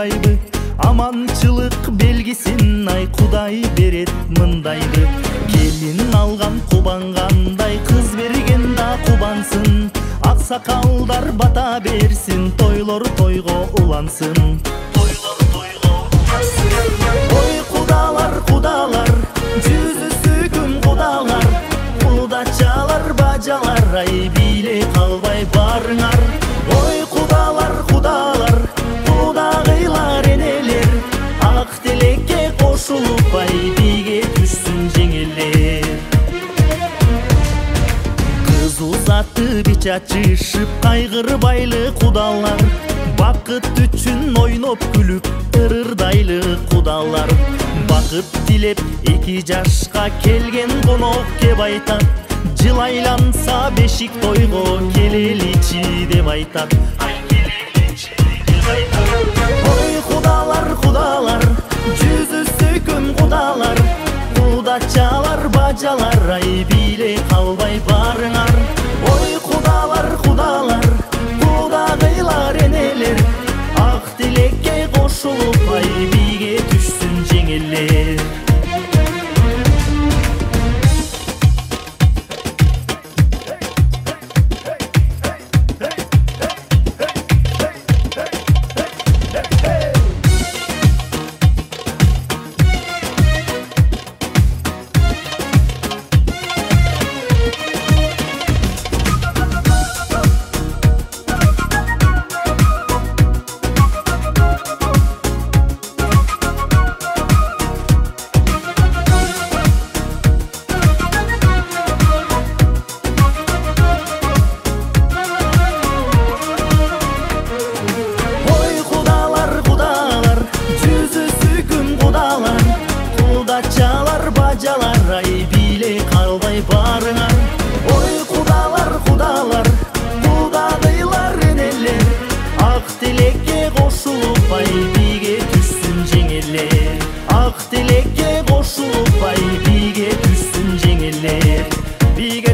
болбайбы? Аманчылык белгисин ай Кудай берет мындайды. Келин алган кубангандай, кыз берген да кубансын. Аксакалдар бата берсин, тойлор тойго улансын. Ой кудалар, кудалар, жүзү сүйкүм кудалар, кудачалар, бажалар, ай бийлей калбай барыңар. Ой кудалар, кудалар, кудагыйлар, энелер, ак тилекке кошулуп ай бийге түшсүн жеңелер. Кыз узатты бич ачышып, кайгырбайлы кудалар, бакыт үчүн ойноп күлүп ырырдайлы кудалар. Бакыт тилеп 2 жашка келген конок кеп айтат, жыл айланса бешик тойго келеличи деп айтат. Ой кудалар, кудалар, жүзү сүйкүм кудалар, кудачалар, бажалар, ай бийлей калбай барыңар. Ой кудалар, кудалар, кудагыйлар, энелер, ак тилекке кошулуп ай бийге түшсүн жеңелер. Кудачалар, бажалар, ай бийлей калбай барыңар. Ой кудалар, кудалар, кудагыйлар, энелер, ак тилекке кошулуп ай бийге түшсүн жеңелер. Ак тилекке кошулуп ай бийге түшсүн жеңелер.